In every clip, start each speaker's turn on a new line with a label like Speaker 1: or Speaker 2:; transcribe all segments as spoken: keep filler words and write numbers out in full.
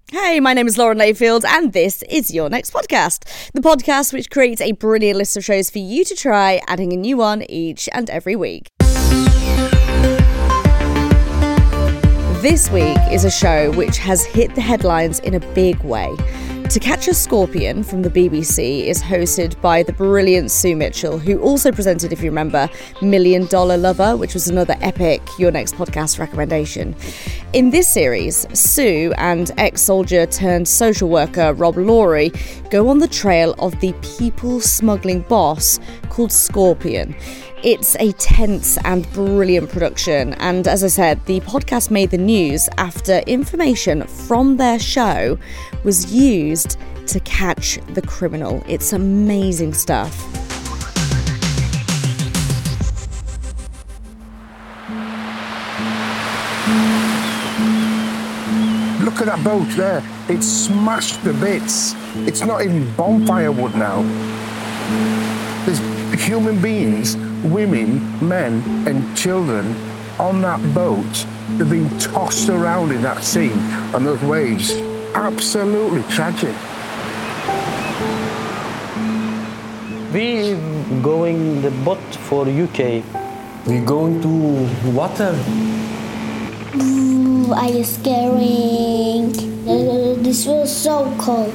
Speaker 1: Hey, my name is Lauren Layfield, and this is Your Next Podcast, the podcast which creates a brilliant list of shows for you to try, adding a new one each and every week. This week is a show which has hit the headlines in a big way. To Catch a Scorpion from the B B C is hosted by the brilliant Sue Mitchell, who also presented, if you remember, Million Dollar Lover, which was another epic Your Next Podcast recommendation. In this series, Sue and ex-soldier turned social worker Rob Laurie go on the trail of the people smuggling boss called Scorpion. It's a tense and brilliant production, and as I said, the podcast made the news after information from their show was used to catch the criminal. It's amazing stuff.
Speaker 2: Look at that boat there. It's smashed to bits. It's not even bonfire wood now. There's human beings, women, men and children on that boat. They're being tossed around in that sea on those waves. Absolutely tragic.
Speaker 3: We going the boat for U K. We going to water.
Speaker 4: Ooh, are you scaring? Uh, this was so cold.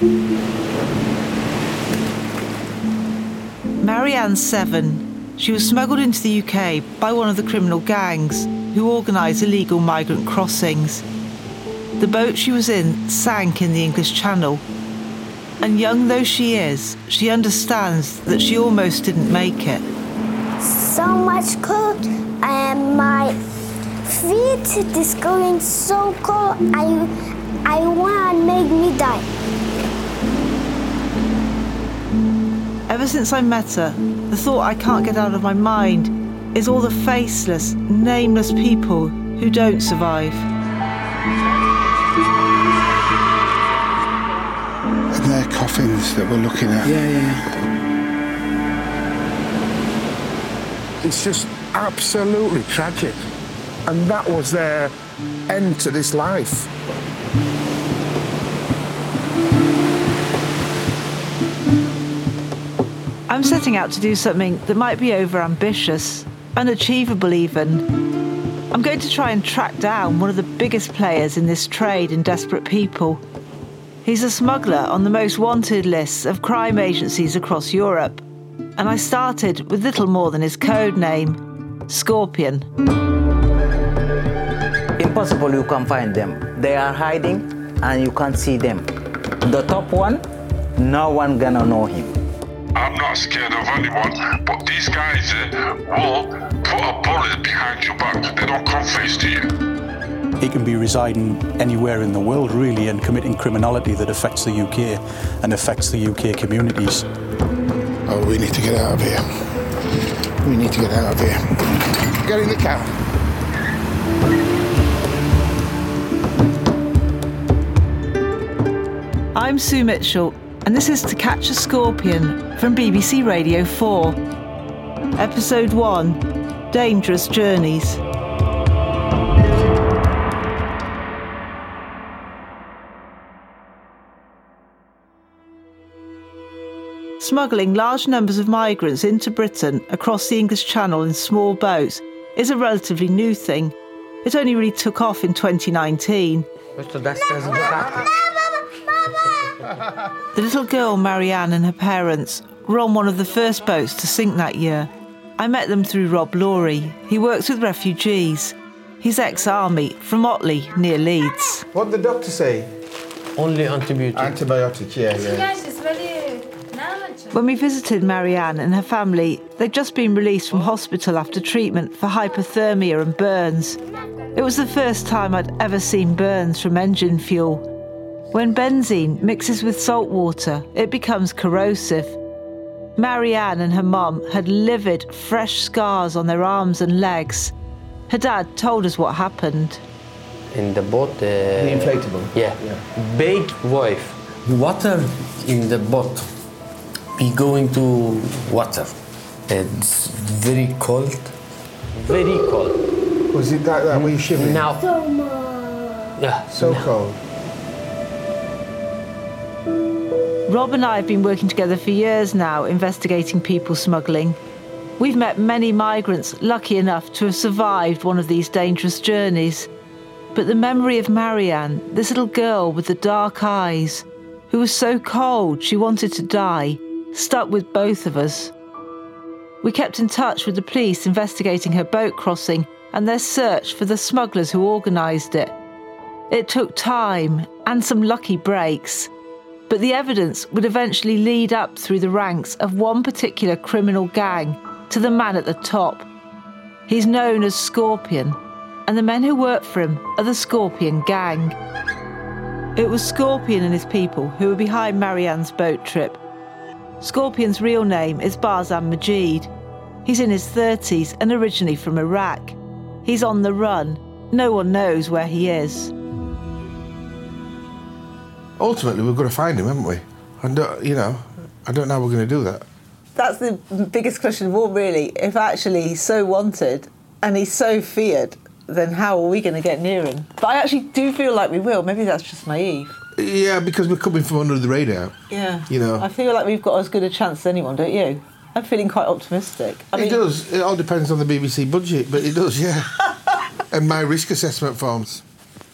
Speaker 5: Marianne's seven. She was smuggled into the U K by one of the criminal gangs who organise illegal migrant crossings. The boat she was in sank in the English Channel. And young though she is, she understands that she almost didn't make it.
Speaker 4: So much cold, and my feet is going so cold. I, I want to make me die.
Speaker 5: Ever since I met her, the thought I can't get out of my mind is all the faceless, nameless people who don't survive.
Speaker 2: And they're coffins that we're looking at.
Speaker 3: Yeah, yeah.
Speaker 2: It's just absolutely tragic. And that was their end to this life.
Speaker 5: I'm setting out to do something that might be over-ambitious, unachievable even. I'm going to try and track down one of the biggest players in this trade in desperate people. He's a smuggler on the most wanted lists of crime agencies across Europe. And I started with little more than his code name, Scorpion.
Speaker 3: Impossible you can find them. They are hiding and you can't see them. The top one, no one gonna know him.
Speaker 6: I'm not scared of anyone, but these guys uh, will put a bullet behind your back. They don't come face to you.
Speaker 7: He can be residing anywhere in the world, really, and committing criminality that affects the U K and affects the U K communities.
Speaker 2: Oh, we need to get out of here. We need to get out of here. Get in the cab.
Speaker 5: I'm Sue Mitchell, and this is To Catch a Scorpion from B B C Radio four. Episode one, Dangerous Journeys. Smuggling large numbers of migrants into Britain across the English Channel in small boats is a relatively new thing. It only really took off in twenty nineteen. The little girl, Marianne, and her parents were on one of the first boats to sink that year. I met them through Rob Laurie. He works with refugees. He's ex-army from Otley, near Leeds.
Speaker 8: What did the doctor say?
Speaker 3: Only antibiotic.
Speaker 8: Antibiotic, yeah, yeah.
Speaker 5: When we visited Marianne and her family, they'd just been released from hospital after treatment for hypothermia and burns. It was the first time I'd ever seen burns from engine fuel. When benzene mixes with salt water, it becomes corrosive. Marianne and her mum had livid, fresh scars on their arms and legs. Her dad told us what happened.
Speaker 3: In the boat... Uh,
Speaker 8: the inflatable?
Speaker 3: Yeah. yeah. Big wave. Water in the boat. We going to water. It's very cold. Very cold.
Speaker 8: Was it like that when you shivering?
Speaker 3: Now.
Speaker 4: So much.
Speaker 3: Yeah.
Speaker 8: So
Speaker 3: now.
Speaker 8: cold.
Speaker 5: Rob and I have been working together for years now, investigating people smuggling. We've met many migrants lucky enough to have survived one of these dangerous journeys. But the memory of Marianne, this little girl with the dark eyes, who was so cold she wanted to die, stuck with both of us. We kept in touch with the police investigating her boat crossing and their search for the smugglers who organised it. It took time and some lucky breaks, but the evidence would eventually lead up through the ranks of one particular criminal gang to the man at the top. He's known as Scorpion, and the men who work for him are the Scorpion Gang. It was Scorpion and his people who were behind Marianne's boat trip. Scorpion's real name is Barzan Majid. He's in his thirties and originally from Iraq. He's on the run. No one knows where he is.
Speaker 2: Ultimately, we've got to find him, haven't we? And, uh, you know, I don't know how we're going to do that.
Speaker 5: That's the biggest question of all, really. If actually he's so wanted and he's so feared, then how are we going to get near him? But I actually do feel like we will. Maybe that's just naive.
Speaker 2: Yeah, because we're coming from under the radar.
Speaker 5: Yeah.
Speaker 2: You know.
Speaker 5: I feel like we've got as good a chance as anyone, don't you? I'm feeling quite optimistic. I
Speaker 2: it
Speaker 5: mean,
Speaker 2: does. It all depends on the B B C budget, but it does, yeah. And my risk assessment forms.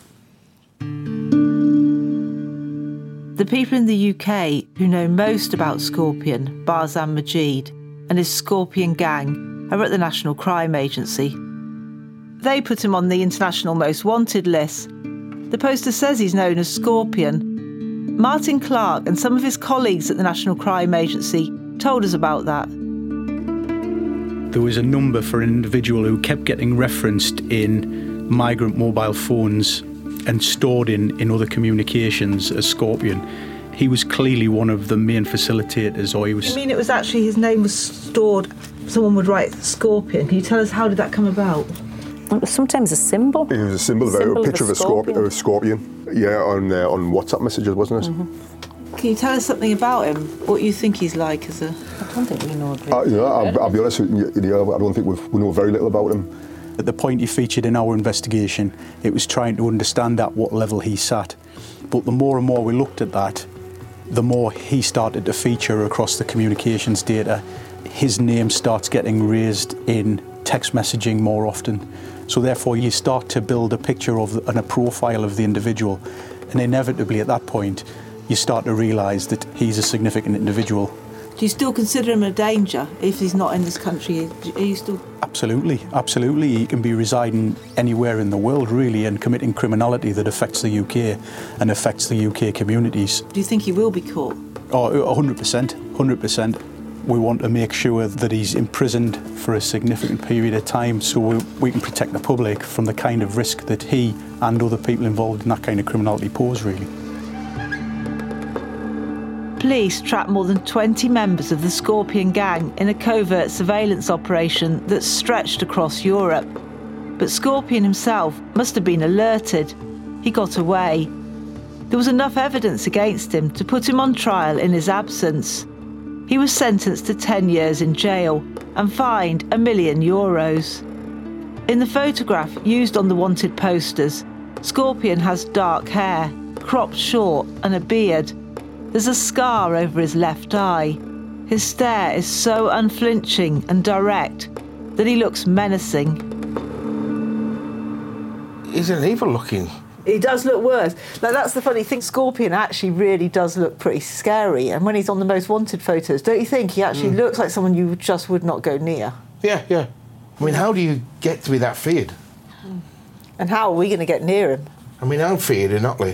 Speaker 5: The people in the U K who know most about Scorpion, Barzan Majid, and his Scorpion Gang are at the National Crime Agency. They put him on the International Most Wanted list. The poster says he's known as Scorpion. Martin Clark and some of his colleagues at the National Crime Agency told us about that.
Speaker 7: There was a number for an individual who kept getting referenced in migrant mobile phones and stored in, in other communications as Scorpion. He was clearly one of the main facilitators, or he was...
Speaker 5: You mean it was actually his name was stored, someone would write Scorpion. Can you tell us how did that come about?
Speaker 9: It was sometimes a symbol.
Speaker 10: It was a symbol,
Speaker 9: a, symbol
Speaker 10: a picture of a, of a scorpion. Of a scorpion. Yeah, on uh, on WhatsApp messages, wasn't it?
Speaker 5: Mm-hmm. Can you tell us something about him? What you think he's like as a...
Speaker 9: I don't think we know.
Speaker 10: Uh, yeah, I'll, I'll be honest with you, yeah, I don't think we've, we know very little about him.
Speaker 7: At the point he featured in our investigation, it was trying to understand at what level he sat. But the more and more we looked at that, the more he started to feature across the communications data. His name starts getting raised in text messaging more often. So therefore you start to build a picture of and a profile of the individual. And inevitably at that point, you start to realise that he's a significant individual.
Speaker 5: Do you still consider him a danger if he's not in this country? Are you still...
Speaker 7: Absolutely, absolutely. He can be residing anywhere in the world, really, and committing criminality that affects the U K and affects the U K communities.
Speaker 5: Do you think he will be caught?
Speaker 7: Oh, one hundred percent, one hundred percent. We want to make sure that he's imprisoned for a significant period of time so we, we can protect the public from the kind of risk that he and other people involved in that kind of criminality pose, really.
Speaker 5: Police trapped more than twenty members of the Scorpion Gang in a covert surveillance operation that stretched across Europe. But Scorpion himself must have been alerted. He got away. There was enough evidence against him to put him on trial in his absence. He was sentenced to ten years in jail and fined a million euros. In the photograph used on the wanted posters, Scorpion has dark hair, cropped short and a beard. There's a scar over his left eye. His stare is so unflinching and direct that he looks menacing.
Speaker 2: He's an evil looking.
Speaker 5: He does look worse. Like, that's the funny thing. Scorpion actually really does look pretty scary. And when he's on the most wanted photos, don't you think he actually mm. looks like someone you just would not go near?
Speaker 2: Yeah, yeah. I mean, how do you get to be that feared?
Speaker 5: And how are we going to get near him?
Speaker 2: I mean, I'm feared in Otley.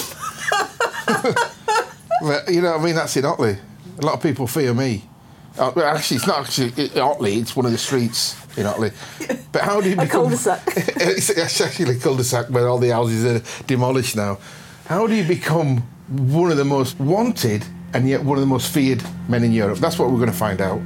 Speaker 2: But, you know what I mean? That's in Otley. A lot of people fear me. Uh, well, actually, it's not actually Otley. It's one of the streets in Otley. But how do you become...
Speaker 5: A cul-de-sac.
Speaker 2: it's, it's actually a cul-de-sac where all the houses are demolished now. How do you become one of the most wanted and yet one of the most feared men in Europe? That's what we're going to find out.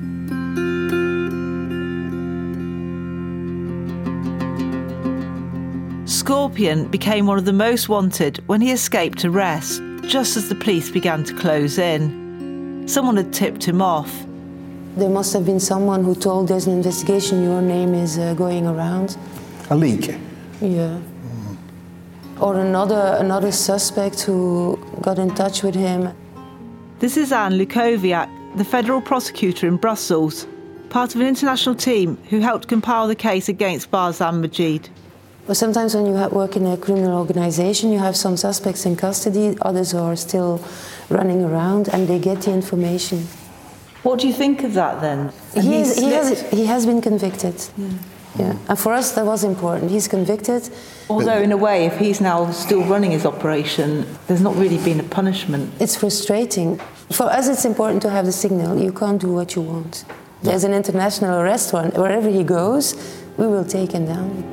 Speaker 5: Scorpion became one of the most wanted when he escaped arrest, just as the police began to close in. Someone had tipped him off.
Speaker 11: There must have been someone who told there's an investigation, your name is uh, going around.
Speaker 2: A leak?
Speaker 11: Yeah. Mm. Or another, another suspect who got in touch with him.
Speaker 5: This is Anne Lukowiak, the federal prosecutor in Brussels, part of an international team who helped compile the case against Barzan Majid.
Speaker 11: Well, sometimes when you ha- work in a criminal organisation, you have some suspects in custody, others are still running around, and they get the information.
Speaker 5: What do you think of that then?
Speaker 11: He, is, he, has, he has been convicted. Yeah. Yeah. And for us that was important. He's convicted.
Speaker 5: Although in a way, if he's now still running his operation, there's not really been a punishment.
Speaker 11: It's frustrating. For us it's important to have the signal. You can't do what you want. There's an international arrest warrant. Wherever he goes, we will take him down.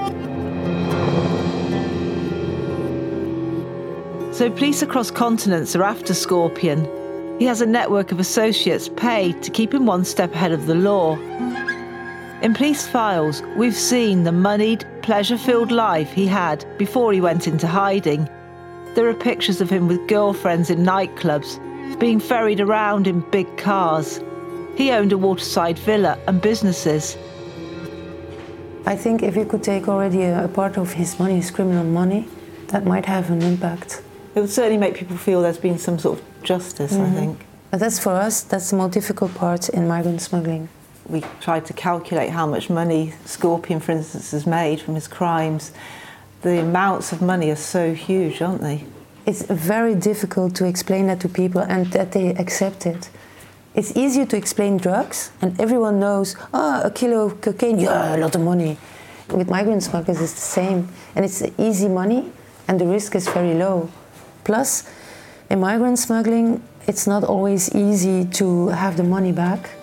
Speaker 5: So police across continents are after Scorpion. He has a network of associates paid to keep him one step ahead of the law. In police files, we've seen the moneyed, pleasure-filled life he had before he went into hiding. There are pictures of him with girlfriends in nightclubs, being ferried around in big cars. He owned a waterside villa and businesses.
Speaker 11: I think if you could take already a, a part of his money, his criminal money, that might have an impact.
Speaker 5: It would certainly make people feel there's been some sort of justice, mm-hmm. I think.
Speaker 11: But that's for us, that's the more difficult part in migrant smuggling.
Speaker 5: We tried to calculate how much money Scorpion, for instance, has made from his crimes. The amounts of money are so huge, aren't they?
Speaker 11: It's very difficult to explain that to people and that they accept it. It's easier to explain drugs, and everyone knows, oh, a kilo of cocaine, yeah, a lot of money. With migrant smugglers, it's the same. And it's easy money, and the risk is very low. Plus, in migrant smuggling, it's not always easy to have the money back.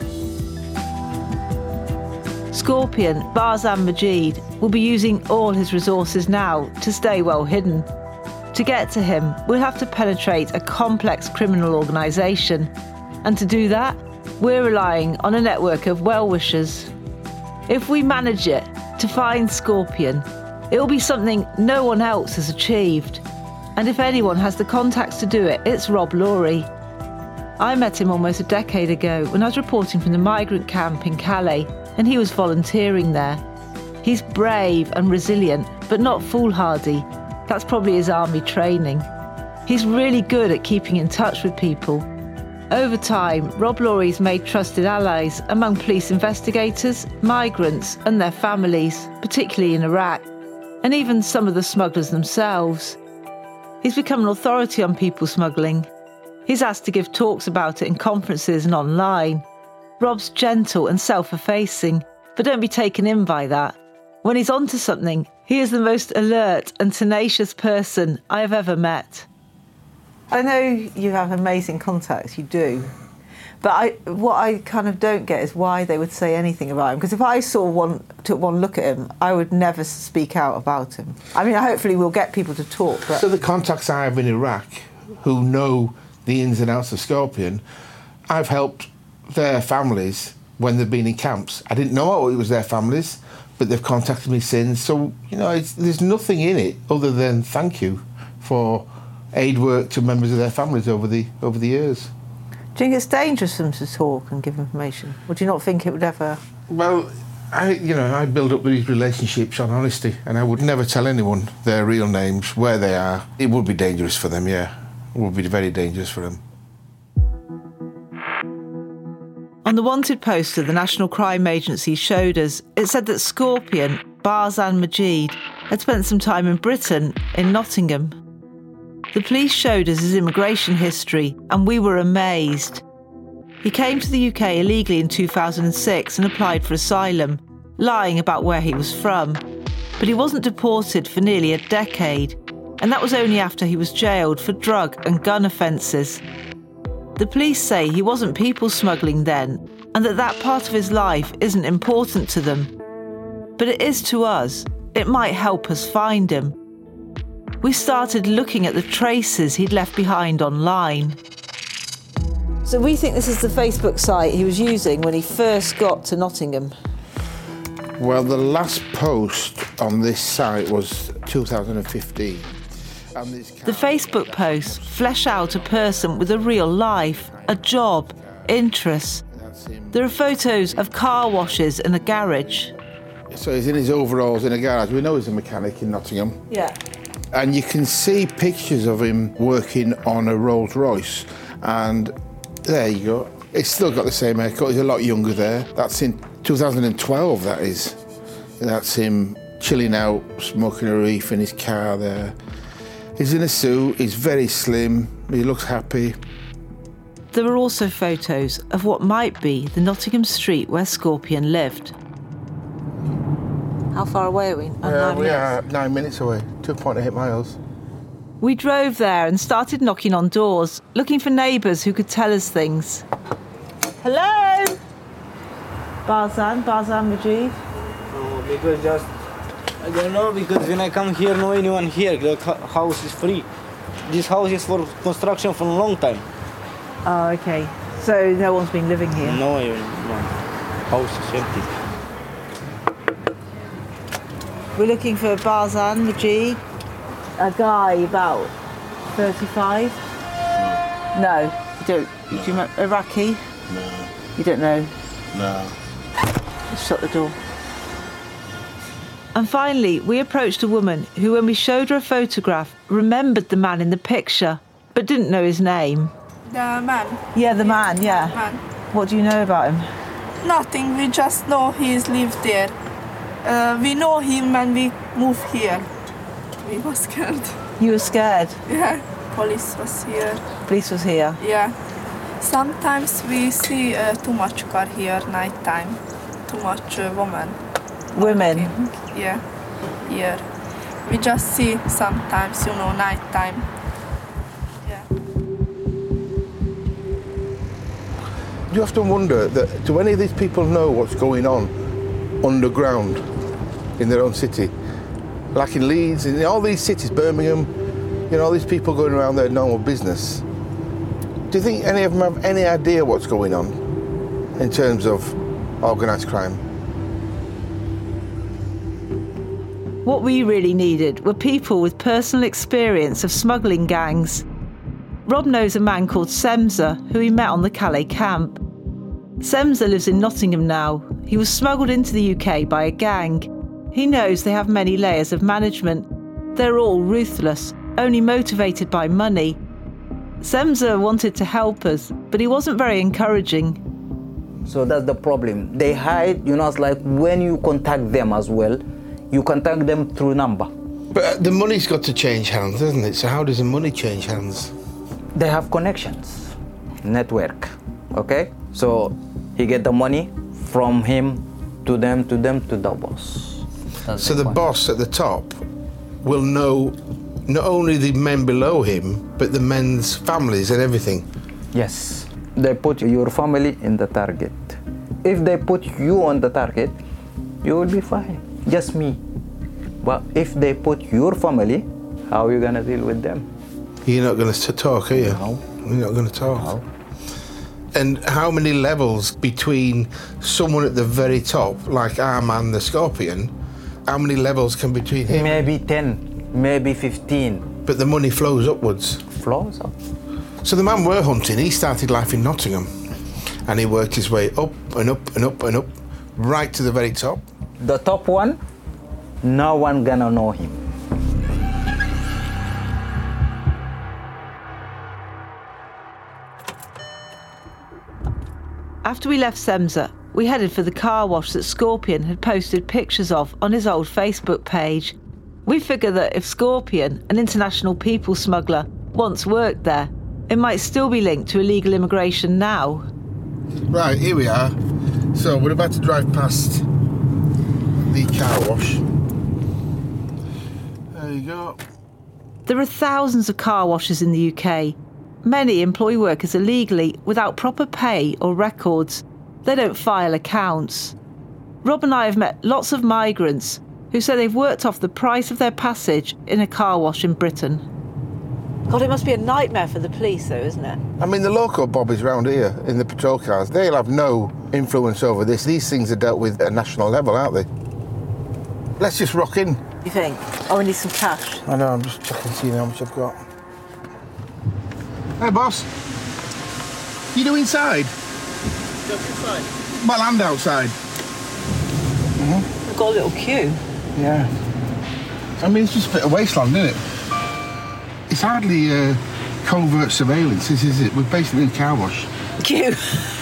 Speaker 5: Scorpion, Barzan Majid, will be using all his resources now to stay well hidden. To get to him, we'll have to penetrate a complex criminal organisation. And to do that, we're relying on a network of well-wishers. If we manage it to find Scorpion, it'll be something no one else has achieved. And if anyone has the contacts to do it, it's Rob Laurie. I met him almost a decade ago when I was reporting from the migrant camp in Calais, and he was volunteering there. He's brave and resilient, but not foolhardy. That's probably his army training. He's really good at keeping in touch with people. Over time, Rob Laurie's made trusted allies among police investigators, migrants and their families, particularly in Iraq, and even some of the smugglers themselves. He's become an authority on people smuggling. He's asked to give talks about it in conferences and online. Rob's gentle and self-effacing, but don't be taken in by that. When he's onto something, he is the most alert and tenacious person I have ever met. I know you have amazing contacts, you do. But I, what I kind of don't get is why they would say anything about him. Because if I saw one, took one look at him, I would never speak out about him. I mean, hopefully we'll get people to talk. But
Speaker 12: so the contacts I have in Iraq, who know the ins and outs of Scorpion, I've helped their families when they've been in camps. I didn't know it was their families, but they've contacted me since. So, you know, it's, there's nothing in it other than thank you for aid work to members of their families over the over the years.
Speaker 5: Do you think it's dangerous for them to talk and give information? Or do you not think it would ever...
Speaker 12: Well, I, you know, I build up these relationships on honesty, and I would never tell anyone their real names, where they are. It would be dangerous for them, yeah. It would be very dangerous for them.
Speaker 5: On the wanted poster the National Crime Agency showed us, it said that Scorpion, Barzan Majid, had spent some time in Britain, in Nottingham. The police showed us his immigration history, and we were amazed. He came to the U K illegally in two thousand six and applied for asylum, lying about where he was from. But he wasn't deported for nearly a decade, and that was only after he was jailed for drug and gun offences. The police say he wasn't people smuggling then, and that that part of his life isn't important to them. But it is to us. It might help us find him. We started looking at the traces he'd left behind online. So we think this is the Facebook site he was using when he first got to Nottingham.
Speaker 12: Well, the last post on this site was two thousand fifteen. And this
Speaker 5: the Facebook posts flesh out a person with a real life, a job, interests. There are photos of car washes and a garage.
Speaker 12: So he's in his overalls in a garage. We know he's a mechanic in Nottingham.
Speaker 5: Yeah.
Speaker 12: And you can see pictures of him working on a Rolls Royce. And there you go. It's still got the same haircut. He's a lot younger there. That's in two thousand twelve, that is. That's him chilling out, smoking a reef in his car there. He's in a suit, he's very slim, he looks happy.
Speaker 5: There were also photos of what might be the Nottingham street where Scorpion lived. How far away are we? Uh,
Speaker 12: uh, we are nine minutes away, two point eight miles.
Speaker 5: We drove there and started knocking on doors, looking for neighbours who could tell us things. Hello? Barzan, Barzan Majid?
Speaker 13: No, because just, I don't know, because when I come here, no anyone here, the house is free. This house is for construction for a long time.
Speaker 5: Oh, okay. So no one's been living here?
Speaker 13: No, no. House is empty.
Speaker 5: We're looking for Barzan Majid, a guy about thirty-five. No, you don't. Do you remember Iraqi?
Speaker 12: No.
Speaker 5: You don't know?
Speaker 12: No.
Speaker 5: Let's shut the door. And finally, we approached a woman who, when we showed her a photograph, remembered the man in the picture, but didn't know his name.
Speaker 14: The man.
Speaker 5: Yeah, the man, yeah.
Speaker 14: Man.
Speaker 5: What do you know about him?
Speaker 14: Nothing, we just know he's lived there. Uh, we know him and we moved here. We were scared.
Speaker 5: You were scared?
Speaker 14: Yeah, police was here.
Speaker 5: Police was here?
Speaker 14: Yeah. Sometimes we see uh, too much car here, night time. Too much uh, women.
Speaker 5: Women?
Speaker 14: Yeah, here. We just see sometimes, you know, night time.
Speaker 12: Do you often wonder that, do any of these people know what's going on underground in their own city? Like in Leeds, in all these cities, Birmingham, you know, all these people going around their normal business. Do you think any of them have any idea what's going on in terms of organised crime?
Speaker 5: What we really needed were people with personal experience of smuggling gangs. Rob knows a man called Semza, who he met on the Calais camp. Semza lives in Nottingham now. He was smuggled into the U K by a gang. He knows they have many layers of management. They're all ruthless, only motivated by money. Semza wanted to help us, but he wasn't very encouraging.
Speaker 15: So that's the problem. They hide, you know, it's like when you contact them as well, you contact them through number.
Speaker 12: But the money's got to change hands, doesn't it? So how does the money change hands?
Speaker 15: They have connections, network, okay? So he get the money from him to them, to them, to the boss. That's
Speaker 12: so the point. Boss at the top will know not only the men below him, but the men's families and everything.
Speaker 15: Yes, they put your family in the target. If they put you on the target, you will be fine, just me. But if they put your family, how are you gonna deal with them?
Speaker 12: You're not going to talk, are you?
Speaker 15: No.
Speaker 12: You're not going to talk?
Speaker 15: No.
Speaker 12: And how many levels between someone at the very top, like our man, the Scorpion, how many levels can between him?
Speaker 15: Maybe ten, maybe fifteen.
Speaker 12: But the money flows upwards?
Speaker 15: Flows up.
Speaker 12: So the man we're hunting, he started life in Nottingham, and he worked his way up and up and up and up, right to the very top.
Speaker 15: The top one, no one gonna know him.
Speaker 5: After we left Semza, we headed for the car wash that Scorpion had posted pictures of on his old Facebook page. We figure that if Scorpion, an international people smuggler, once worked there, it might still be linked to illegal immigration now.
Speaker 12: Right, here we are. So we're about to drive past the car wash. There you go.
Speaker 5: There are thousands of car washes in the U K. Many employ workers illegally without proper pay or records. They don't file accounts. Rob and I have met lots of migrants who say they've worked off the price of their passage in a car wash in Britain. God, it must be a nightmare for the police though, isn't it?
Speaker 12: I mean, the local bobbies round here in the patrol cars, they'll have no influence over this. These things are dealt with at a national level, aren't they? Let's just rock in.
Speaker 5: You think? Oh, we need some cash.
Speaker 12: I know, I'm just checking to see how much I've got. Hey, boss. You do inside?
Speaker 13: Just inside.
Speaker 12: Well, and outside.
Speaker 5: Mm-hmm. We've got a little queue.
Speaker 12: Yeah. I mean, it's just a bit of wasteland, isn't it? It's hardly uh, covert surveillance. This is it. We're basically in a car wash.
Speaker 5: Cute.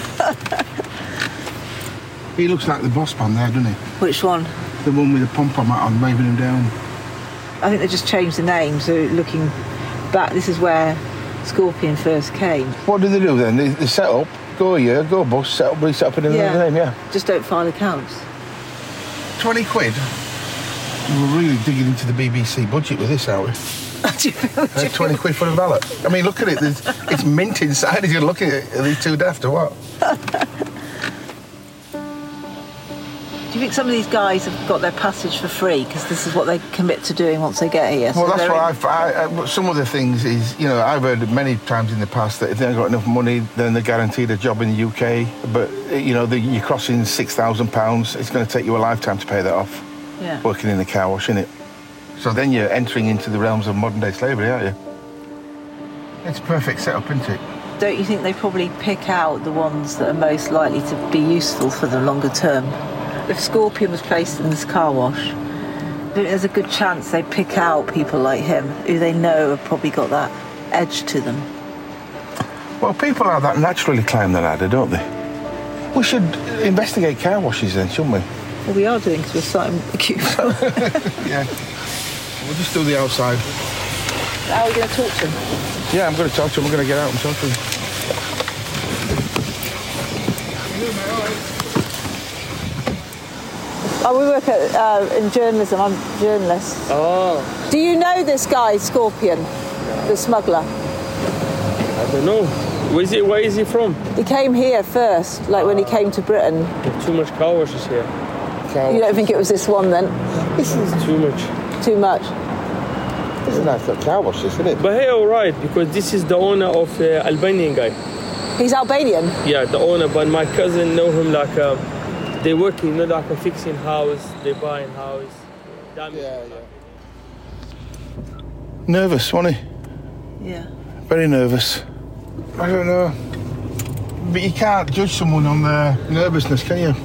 Speaker 12: He looks like the boss man there, doesn't he?
Speaker 5: Which one?
Speaker 12: The one with the pom-pom hat on, waving him down.
Speaker 5: I think they just changed the name, so looking back, this is where Scorpion first came.
Speaker 12: What do they do then? They, they set up, go here, go bus, set up, reset up in another
Speaker 5: Yeah.
Speaker 12: name, yeah.
Speaker 5: Just don't file accounts.
Speaker 12: twenty quid? We're really digging into the B B C budget with this, aren't we? uh, twenty quid for a valet. I mean, look at it. There's, it's mint inside. You're looking at it. Are these too daft or what?
Speaker 5: Do you think some of these guys have got their passage for free because this is what they commit to doing once they get here?
Speaker 12: Well,
Speaker 5: So
Speaker 12: that's
Speaker 5: they're
Speaker 12: what
Speaker 5: in-
Speaker 12: I've... I, I, some of the things is, you know, I've heard many times in the past that if they haven't got enough money, then they're guaranteed a job in the U K. But, you know, the, you're crossing six thousand pounds. It's going to take you a lifetime to pay that off.
Speaker 5: Yeah.
Speaker 12: Working in the car wash, innit? So then you're entering into the realms of modern-day slavery, aren't you? It's a perfect setup, isn't it?
Speaker 5: Don't you think they probably pick out the ones that are most likely to be useful for the longer term? If Scorpion was placed in this car wash, I think there's a good chance they pick out people like him who they know have probably got that edge to them.
Speaker 12: Well, people like that naturally climb the ladder, don't they? We should investigate car washes then, shouldn't we?
Speaker 5: Well, we are doing because we're starting a queue.
Speaker 12: Yeah. We'll just do the outside.
Speaker 5: How are we going to talk to him?
Speaker 12: Yeah, I'm going to talk to him. We're going to get out and talk to him.
Speaker 5: Oh, we work at, uh, in journalism. I'm a journalist.
Speaker 16: Oh.
Speaker 5: Do you know this guy, Scorpion, the smuggler?
Speaker 16: I don't know. Where is he, where is he from?
Speaker 5: He came here first, like when he came to Britain.
Speaker 16: There's too much car washes here.
Speaker 12: Car
Speaker 5: You don't think it was this one then?
Speaker 12: This is
Speaker 16: too much.
Speaker 5: Too much?
Speaker 12: This is a nice little car wash, isn't it?
Speaker 16: But here, all right, because this is the owner of the Albanian guy.
Speaker 5: He's Albanian?
Speaker 16: Yeah, the owner, but my cousin know him like, um, they working, you know, like a fixing house, they buying house. Yeah, yeah.
Speaker 12: Nervous, wasn't he?
Speaker 5: Yeah.
Speaker 12: Very nervous. I don't know. But you can't judge someone on their nervousness, can you?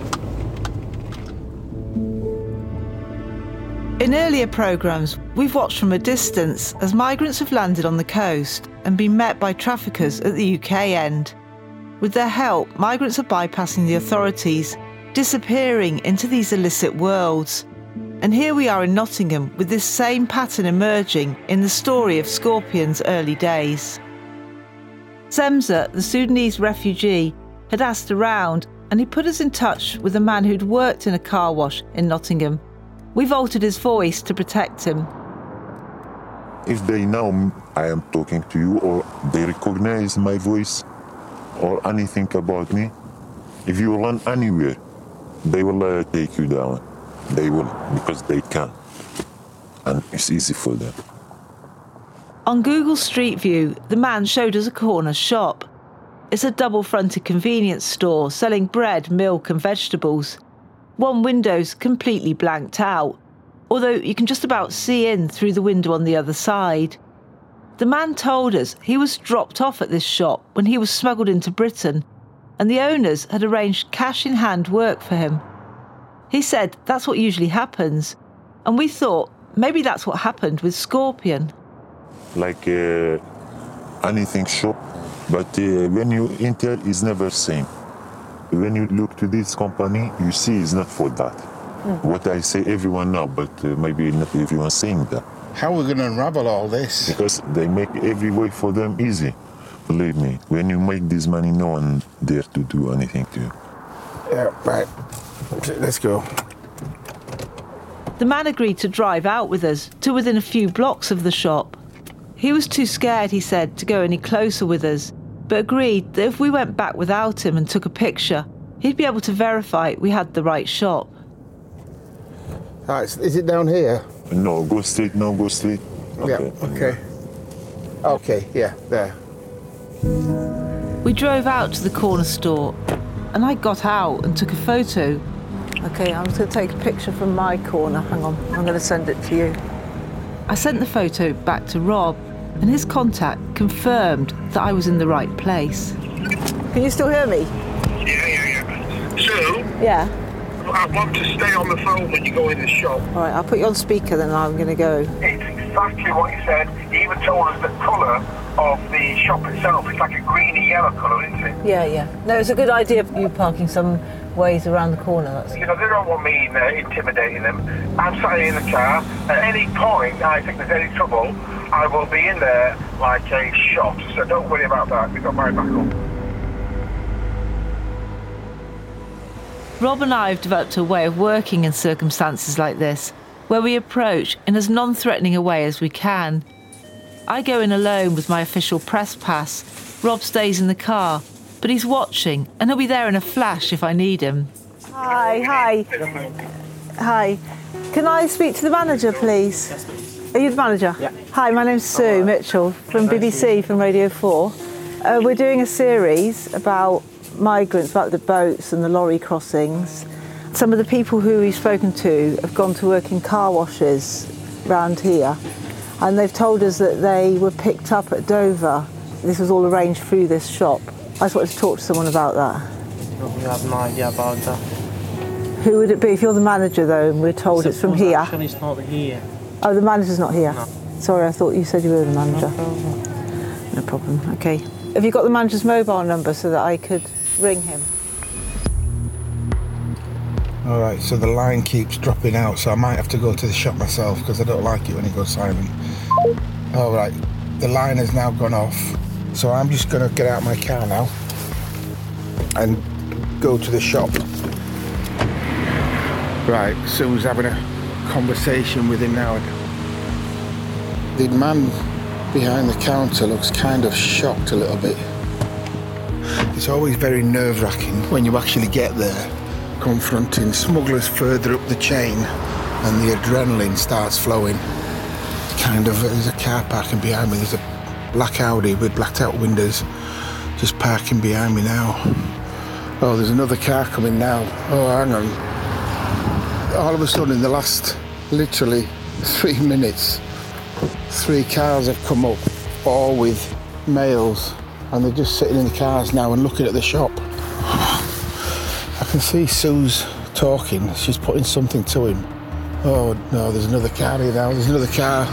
Speaker 5: In earlier programmes, we've watched from a distance as migrants have landed on the coast and been met by traffickers at the U K end. With their help, migrants are bypassing the authorities, disappearing into these illicit worlds. And here we are in Nottingham with this same pattern emerging in the story of Scorpion's early days. Zemza, the Sudanese refugee, had asked around and he put us in touch with a man who'd worked in a car wash in Nottingham. We've altered his voice to protect him.
Speaker 17: If they know I am talking to you or they recognize my voice or anything about me, if you run anywhere, they will uh, take you down. They will, because they can. And it's easy for them.
Speaker 5: On Google Street View, the man showed us a corner shop. It's a double-fronted convenience store selling bread, milk and vegetables. One window's completely blanked out, although you can just about see in through the window on the other side. The man told us he was dropped off at this shop when he was smuggled into Britain, and the owners had arranged cash-in-hand work for him. He said that's what usually happens, and we thought maybe that's what happened with Scorpion.
Speaker 17: Like uh, anything shop, but uh, when you enter, it's never same. When you look to this company, you see it's not for that. Mm. What I say, everyone know, but uh, maybe not everyone saying that.
Speaker 12: How are we going to unravel all this?
Speaker 17: Because they make every way for them easy. Believe me, when you make this money, no one dare to do anything to you.
Speaker 12: Yeah, right. Let's go.
Speaker 5: The man agreed to drive out with us to within a few blocks of the shop. He was too scared, he said, to go any closer with us, but agreed that if we went back without him and took a picture, he'd be able to verify we had the right shop.
Speaker 12: All right, is it down here?
Speaker 17: No, go straight, no, go straight.
Speaker 12: Okay. Yeah, okay. Okay, yeah, there.
Speaker 5: We drove out to the corner store, and I got out and took a photo. OK, I'm going to take a picture from my corner. Hang on, I'm going to send it to you. I sent the photo back to Rob, and his contact confirmed that I was in the right place. Can you still hear me?
Speaker 6: Yeah, yeah, yeah. So,
Speaker 5: yeah.
Speaker 6: I want to stay on the phone when you go in the shop.
Speaker 5: All right, I'll put you on speaker, then I'm going to go.
Speaker 6: It's exactly what you said. He even told us that colour
Speaker 18: of the shop itself. It's like a greeny yellow colour, isn't it?
Speaker 5: Yeah, yeah. No, it's a good idea of you parking some ways around the corner. That's...
Speaker 18: You know, they don't want me uh, intimidating them. I'm sat in the car. At any point I think there's any trouble, I will be in there like a shot. So don't worry about that. We've got my backup.
Speaker 5: Rob and I have developed a way of working in circumstances like this, where we approach in as non-threatening a way as we can. I go in alone with my official press pass. Rob stays in the car, but he's watching, and he'll be there in a flash if I need him. Hi, hi. Hi. Can I speak to the manager, please? Yes, please. Are you the manager? Yeah. Hi, my name's Sue Mitchell from B B C, from Radio four. Uh, we're doing a series about migrants, about the boats and the lorry crossings. Some of the people who we've spoken to have gone to work in car washes round here, and they've told us that they were picked up at Dover. This was all arranged through this shop. I just wanted to talk to someone about that.
Speaker 19: We have no idea about that.
Speaker 5: Who would it be? If you're the manager, though, and we're told it's from here.
Speaker 19: Actually, it's not here.
Speaker 5: Oh, the manager's not here?
Speaker 19: No.
Speaker 5: Sorry, I thought you said you were the manager.
Speaker 19: No problem.
Speaker 5: No problem, OK. Have you got the manager's mobile number so that I could ring him?
Speaker 12: All right, so the line keeps dropping out, so I might have to go to the shop myself because I don't like it when it goes silent. All right, the line has now gone off, so I'm just going to get out my car now and go to the shop. Right, Sue's having a conversation with him now. The man behind the counter looks kind of shocked a little bit. It's always very nerve-wracking when you actually get there, confronting smugglers further up the chain, and the adrenaline starts flowing. Kind of, there's a car parking behind me. There's a black Audi with blacked out windows just parking behind me now. Oh, there's another car coming now. Oh, hang on. All of a sudden, in the last literally three minutes, three cars have come up, all with males, and they're just sitting in the cars now and looking at the shop. I can see Sue's talking. She's putting something to him. Oh no, there's another car here now. There's another car.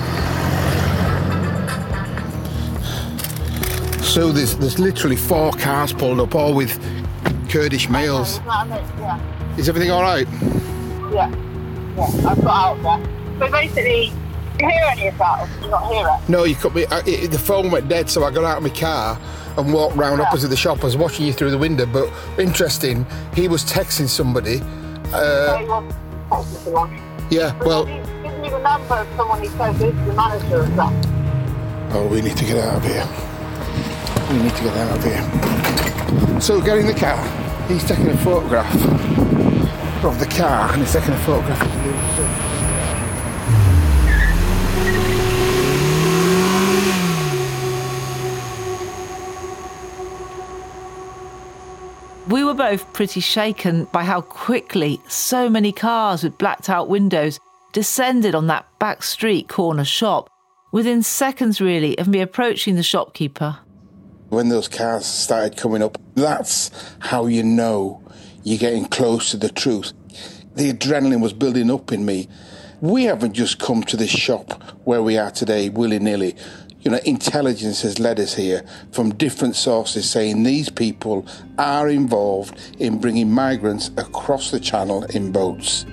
Speaker 12: Sue, there's, there's literally four cars pulled up, all with Kurdish males.
Speaker 20: Yeah.
Speaker 12: Is everything all right?
Speaker 20: Yeah. Yeah, I've got out there. So basically, do you hear any of that, or do you not hear it?
Speaker 12: No, you cut me. I, it, the phone went dead, so I got out of my car and walked round yeah. opposite the shop. I was watching you through the window, but interesting, he was texting somebody. Uh,
Speaker 20: he was texting someone.
Speaker 12: Yeah, well...
Speaker 20: Give me the number of someone he said this is the manager of that.
Speaker 12: Oh, we need to get out of here. We need to get out of here. So, get in the car. He's taking a photograph of the car, and he's taking a photograph of you.
Speaker 5: We were both pretty shaken by how quickly so many cars with blacked out windows descended on that back street corner shop, within seconds really of me approaching the shopkeeper.
Speaker 12: When those cars started coming up, that's how you know you're getting close to the truth. The adrenaline was building up in me. We haven't just come to this shop where we are today willy-nilly. You know, intelligence has led us here from different sources saying these people are involved in bringing migrants across the channel in boats.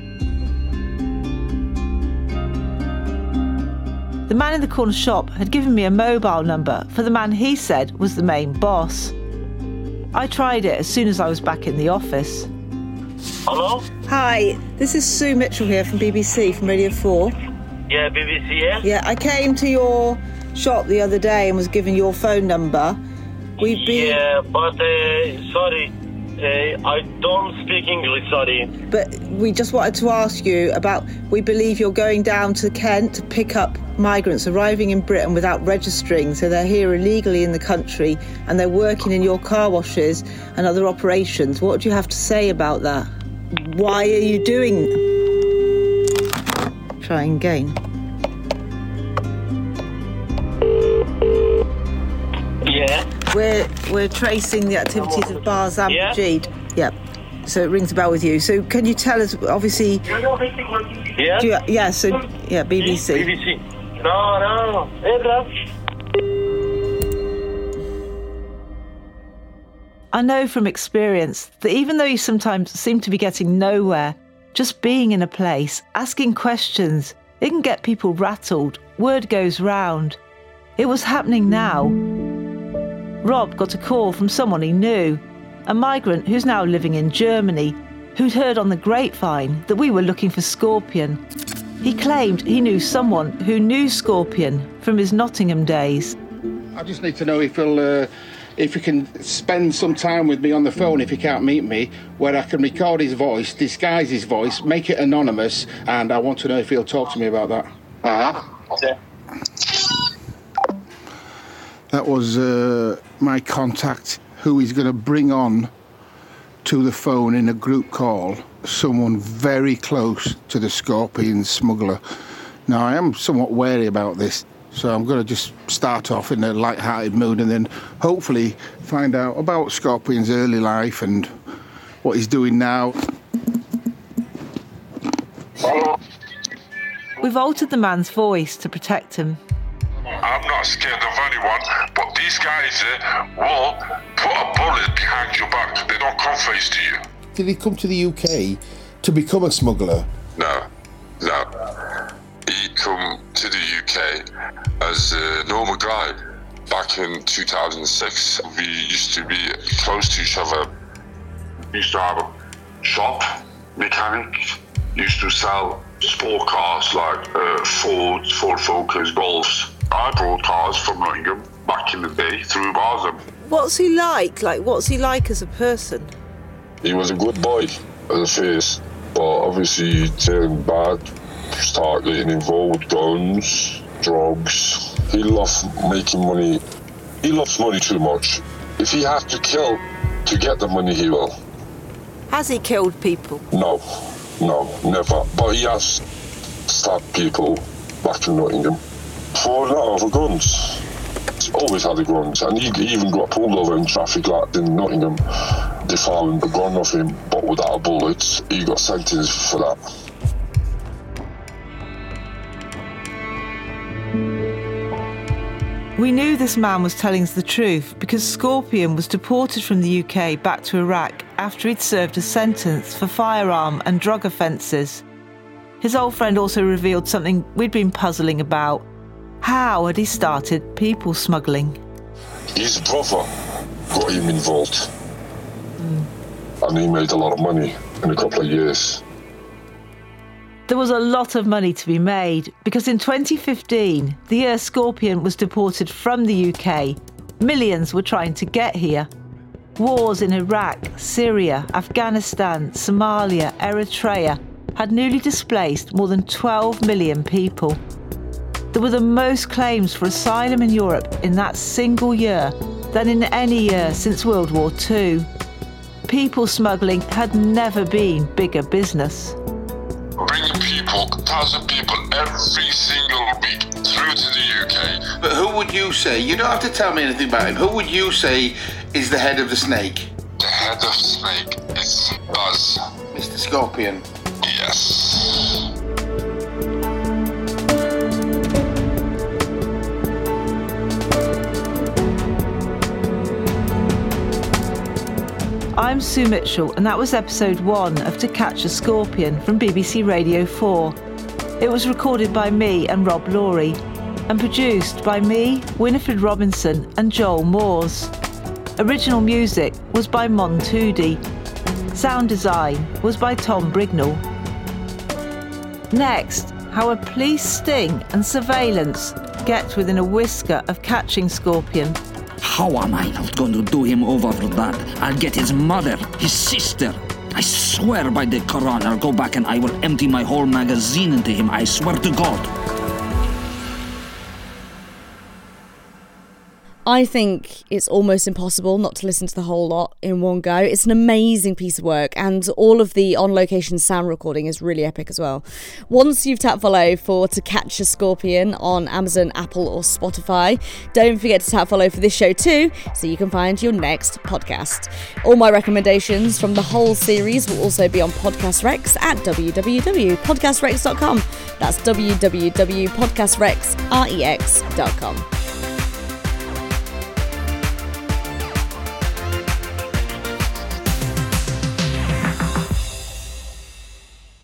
Speaker 5: The man in the corner shop had given me a mobile number for the man he said was the main boss. I tried it as soon as I was back in the office.
Speaker 21: Hello?
Speaker 5: Hi, this is Sue Mitchell here from B B C, from Radio four.
Speaker 21: Yeah, B B C, yeah?
Speaker 5: Yeah, I came to your shop the other day and was given your phone number. We've been...
Speaker 21: Yeah, but, uh, sorry, uh, I don't speak English, sorry.
Speaker 5: But we just wanted to ask you about, we believe you're going down to Kent to pick up migrants arriving in Britain without registering, so they're here illegally in the country and they're working in your car washes and other operations. What do you have to say about that? Why are you doing... Try again.
Speaker 21: Yeah.
Speaker 5: We're we're tracing the activities of Barzan
Speaker 21: yeah.
Speaker 5: Majid. Yep. So it rings a bell with you. So can you tell us, obviously...
Speaker 21: Yeah?
Speaker 5: Do you, yeah, so, yeah, B B C.
Speaker 21: B B C. No, no. Hey, bro.
Speaker 5: I know from experience that even though you sometimes seem to be getting nowhere, just being in a place, asking questions, it can get people rattled. Word goes round. It was happening now. Rob got a call from someone he knew, a migrant who's now living in Germany, who'd heard on the grapevine that we were looking for Scorpion. He claimed he knew someone who knew Scorpion from his Nottingham days.
Speaker 1: I just need to know if he'll, uh, if he can spend some time with me on the phone if he can't meet me, where I can record his voice, disguise his voice, make it anonymous, and I want to know if he'll talk to me about that.
Speaker 18: Uh-huh. Okay.
Speaker 1: That was uh, my contact, who he's going to bring on to the phone in a group call, someone very close to the Scorpion smuggler. Now, I am somewhat wary about this, so I'm going to just start off in a light-hearted mood and then hopefully find out about Scorpion's early life and what he's doing now.
Speaker 5: We've altered the man's voice to protect him.
Speaker 6: I'm not scared of anyone, but these guys uh, will put a bullet behind your back. They don't come face to you.
Speaker 12: Did he come to the U K to become a smuggler?
Speaker 22: No, no. He come to the U K as a normal guy. Back in two thousand six, we used to be close to each other.
Speaker 6: We used to have a shop, mechanics, used to sell sport cars like uh, Fords, Ford Focus, Golfs. I brought cars from Nottingham back in the day through Barsham.
Speaker 5: What's he like? Like, what's he like as a person?
Speaker 22: He was a good boy as a face, but obviously he turned bad, started getting involved with guns, drugs. He loves making money. He loves money too much. If he has to kill to get the money, he will.
Speaker 5: Has he killed people?
Speaker 22: No, no, never. But he has stabbed people back in Nottingham. For not over guns. He's always had the guns, and he even got pulled over in traffic light in Nottingham. They found a gun off him, but without a bullet. He got sentenced for that.
Speaker 5: We knew this man was telling us the truth because Scorpion was deported from the U K back to Iraq after he'd served a sentence for firearm and drug offences. His old friend also revealed something we'd been puzzling about. How had he started people smuggling?
Speaker 22: His brother got him involved. Mm. And he made a lot of money in a couple of years.
Speaker 5: There was a lot of money to be made because in twenty fifteen, the year Scorpion was deported from the U K, millions were trying to get here. Wars in Iraq, Syria, Afghanistan, Somalia, Eritrea had newly displaced more than twelve million people. There were the most claims for asylum in Europe in that single year than in any year since World War Two. People smuggling had never been bigger business.
Speaker 6: Bringing people, a thousand people every single week through to the U K.
Speaker 12: But who would you say, you don't have to tell me anything about him, who would you say is the head of the snake?
Speaker 6: The head of the snake is Buzz.
Speaker 12: Mister Scorpion?
Speaker 6: Yes.
Speaker 5: I'm Sue Mitchell, and that was episode one of To Catch a Scorpion from B B C Radio four. It was recorded by me and Rob Laurie, and produced by me, Winifred Robinson, and Joel Moores. Original music was by Mon Tudi. Sound design was by Tom Brignall. Next, how a police sting and surveillance get within a whisker of catching Scorpion.
Speaker 23: How am I not going to do him over for that? I'll get his mother, his sister. I swear by the Quran, I'll go back and I will empty my whole magazine into him. I swear to God.
Speaker 24: I think it's almost impossible not to listen to the whole lot in one go. It's an amazing piece of work, and all of the on-location sound recording is really epic as well. Once you've tapped follow for To Catch a Scorpion on Amazon, Apple or Spotify, don't forget to tap follow for this show too, so you can find your next podcast. All my recommendations from the whole series will also be on Podcast Rex at w w w dot podcast rex dot com. That's w w w dot podcast rex dot com.